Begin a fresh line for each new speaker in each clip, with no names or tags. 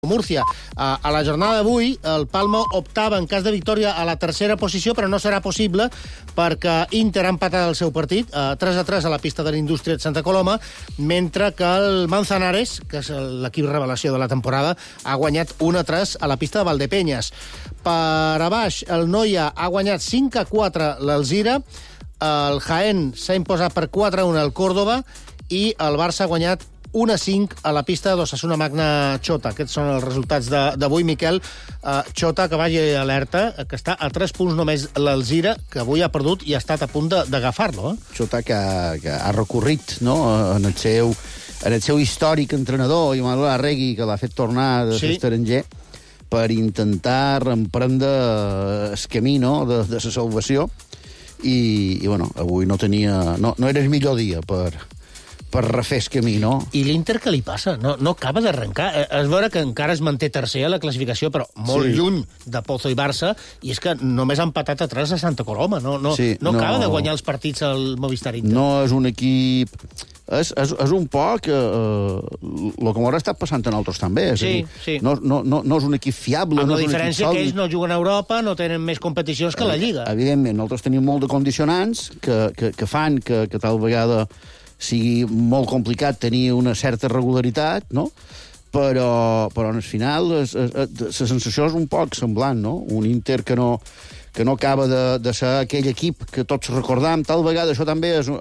Múrcia. A la jornada d'avui, el Palma optava, en cas de victòria, a la tercera posició, però no serà possible perquè Inter ha empatat el seu partit 3-3 a la pista de l'Indústria de Santa Coloma, mentre que el Manzanares, que és l'equip revelació de la temporada, ha guanyat 1-3 a la pista de Valdepeñas. Per a baix, el Noia ha guanyat 5-4 l'Alzira, el Jaén s'ha imposat per 4-1 al Córdoba i el Barça ha guanyat 1-5 a la pista d'Osasuna Magna Xota. Aquests són els resultats d'avui, Miquel. Xota, que vagi alerta, que està a 3 punts només l'Alzira, que avui ha perdut i ha estat a punt d'agafar-lo.
Xota que ha recorrit, no?, en el seu històric entrenador, Manuel Arregui, que l'ha fet tornar de l'estranger, per intentar emprendre el camí, no?, de la salvació. I bueno, avui no era el millor dia per refer el camí, no?
I l'Inter què li passa? No acaba d'arrencar. És vera que encara es manté tercer a la classificació, però molt lluny de Pozo i Barça, i és que només ha empatat a 3 a Santa Coloma. No acaba de guanyar els partits al Movistar Inter.
No és un equip... És un poc el que m'haurà estat passant en altres també.
Sí.
No és un equip fiable.
Amb la diferència que ells no juguen a Europa, no tenen més competicions que la Lliga.
Evidentment, nosaltres tenim molt de condicionants que fan que tal vegada sigui molt complicat tenir una certa regularitat, no? Però al final la sensació és un poc semblant, no? Un Inter que no acaba de ser aquell equip que tots recordam. Tal vegada això també és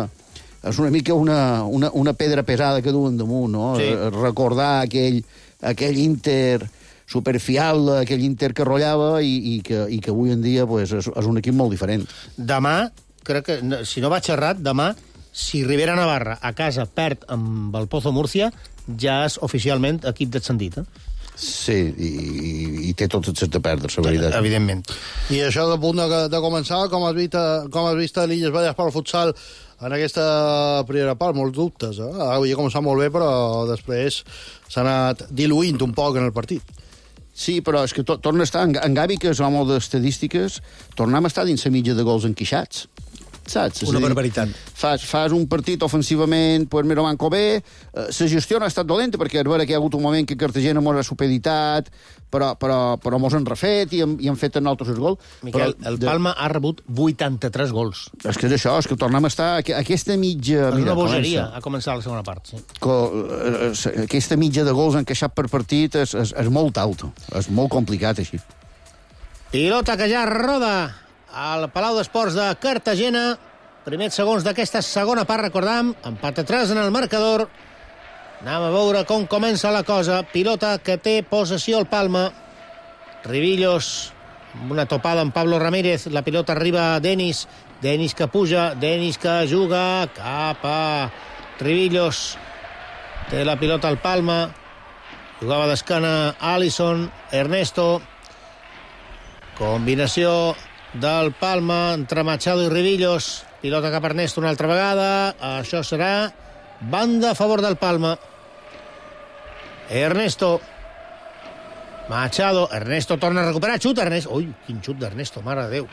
una mica una pedra pesada que duen damunt, no? Sí. Recordar aquell Inter superfiable, aquell Inter que rotllava i que avui en dia pues, és un equip molt diferent.
Demà, crec que, si no vaig errat, demà, si Rivera Navarra a casa perd amb el Pozo Múrcia, ja és oficialment equip descendit,
Sí, i té tot el set de perdre, la veritat.
Evidentment.
I això de punt de començar, com has vist a l'Illes Balears pel futsal en aquesta primera part? Molts dubtes, Havia començat molt bé, però després s'ha anat diluint un poc en el partit.
Sí, però és que torna a estar... En Gavi, que és home d'estadístiques, tornem a estar dins la mitja de gols enquixats. Saps?
Una barbaritat.
Fas un partit ofensivament, pues mira, manco bé, la gestió no ha estat dolenta, perquè és vera que hi ha hagut un moment que Cartagena mos ha supeditat, però mos han refet i han fet en altres gol.
Miquel, el Palma ha rebut 83 gols.
És que és això, és que tornem a estar... Aquesta mitja...
És una bogeria, ha començat la segona part, sí.
Aquesta mitja de gols encaixat per partit és molt alta. És molt complicat, així.
Pilota que ja roda al Palau d'Esports de Cartagena. Primers segons d'aquesta segona part, recordam, empat a 3 en el marcador. Anem a veure com comença la cosa. Pilota que té possessió el Palma. Rivillos, una topada amb Pablo Ramírez. La pilota arriba a Denis. Denis que puja, Denis que juga cap a Rivillos. Té la pilota al Palma. Jugava d'esquena Alisson, Ernesto. Combinació del Palma entre Machado i Rivillos. Pilota cap a Ernesto una altra vegada. Això serà banda a favor del Palma. Ernesto. Machado. Ernesto torna a recuperar. Xut, Ernesto. Ui, quin xut d'Ernesto, mare de Déu.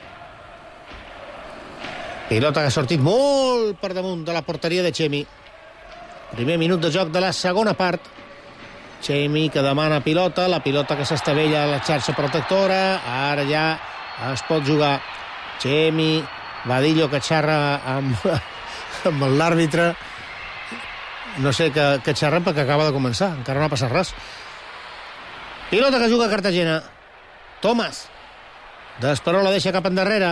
Pilota que ha sortit molt per damunt de la porteria de Chemi. Primer minut de joc de la segona part. Chemi que demana pilota. La pilota que s'estavella a la xarxa protectora. Ara ja es pot jugar. Chemi, Vadillo que xerra amb l'àrbitre. No sé què xerren perquè acaba de començar. Encara no ha passat res. Pilota que juga a Cartagena. Tomàs. D'Esperó la deixa cap endarrere.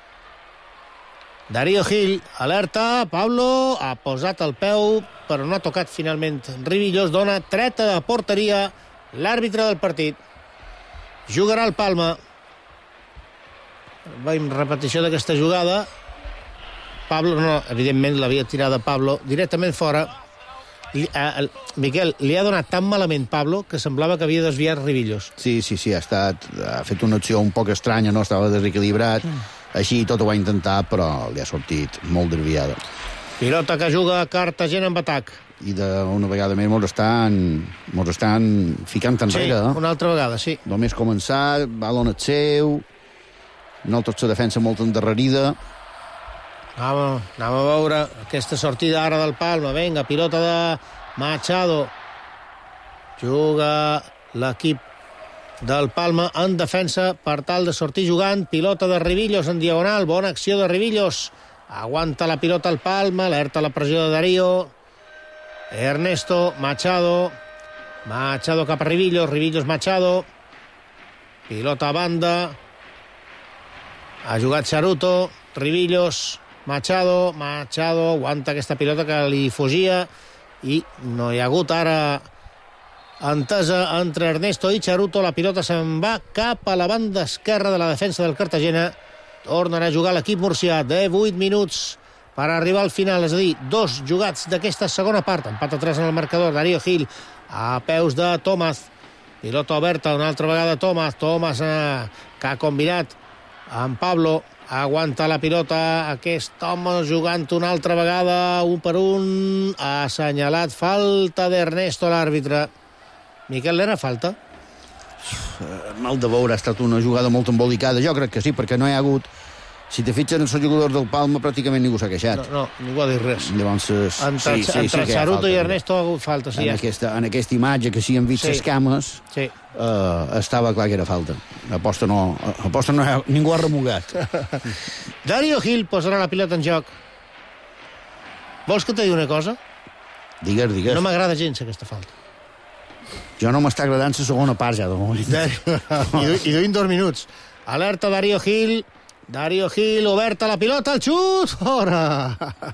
Darío Gil, alerta. Pablo ha posat el peu, però no ha tocat finalment. Rivillos dona treta de porteria. L'àrbitre del partit. Jugarà el Palma. Veiem repetició d'aquesta jugada. Pablo, no, evidentment l'havia tirada Pablo directament fora. Miquel, li ha donat tan malament Pablo que semblava que havia desviat Rivillos.
Sí, ha fet una acció un poc estranya, no estava desequilibrat. Així tot ho va intentar, però li ha sortit molt desviada.
Pilota que juga a Cartagena amb atac.
I d'una vegada més mos estan ficant enrere.
Sí, una altra vegada, sí.
Només començar, balon el seu... Nosaltres la defensa molt endarrerida.
Anem a veure aquesta sortida ara del Palma. Vinga, pilota de Machado. Juga l'equip del Palma en defensa per tal de sortir jugant. Pilota de Rivillos en diagonal, bona acció de Rivillos, aguanta la pilota al Palma, alerta la pressió de Darío, Ernesto, Machado cap a Rivillos, Machado, pilota a banda, ha jugat Charuto, Rivillos, Machado aguanta aquesta pilota que li fugia i no hi ha hagut ara entesa entre Ernesto i Charuto. La pilota se'n va cap a la banda esquerra de la defensa del Cartagena. Tornarà a jugar l'equip murcià de 8 minuts per arribar al final, és a dir, 2 jugats d'aquesta segona part. Empat a 3 en el marcador. Darío Gil a peus de Tomàs, pilota oberta una altra vegada. Tomàs que ha combinat amb Pablo, aguanta la pilota aquest home jugant una altra vegada, un per un, ha assenyalat falta d'Ernesto l'àrbitre. Miquel, era falta?
Mal de veure, ha estat una jugada molt embolicada. Jo crec que sí, perquè no hi ha hagut... Si te fitxen els jugadors del Palma, pràcticament ningú s'ha queixat.
No, ningú ha dit res.
Llavors,
entre Charuto i Ernesto ha hagut falta. Sí,
en aquesta imatge que sí han vist les cames, estava clar que era falta. Aposta no ningú ha remugat.
Darío Gil posarà la pilota en joc. Vols que te digui una cosa?
Digues.
No m'agrada gens aquesta falta.
Jo no m'està agradant la segona part ja, de moment.
I duim 2 minuts. Alerta Darío Gil, oberta la pilota, el xut, fora!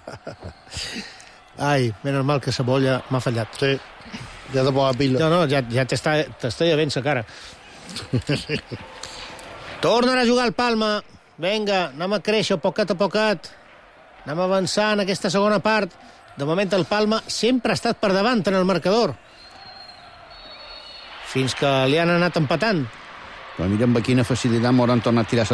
Ai, menys mal que Cebolla m'ha fallat.
Sí, ja de poca pila.
No, ja t'està llevant la cara. Tornen a jugar el Palma. Vinga, anem a créixer poquet a poquet. Anem avançant aquesta segona part. De moment el Palma sempre ha estat per davant en el marcador, fins que li han anat empatant.
Però mira'm quina facilitat m'hauran tornat a tirar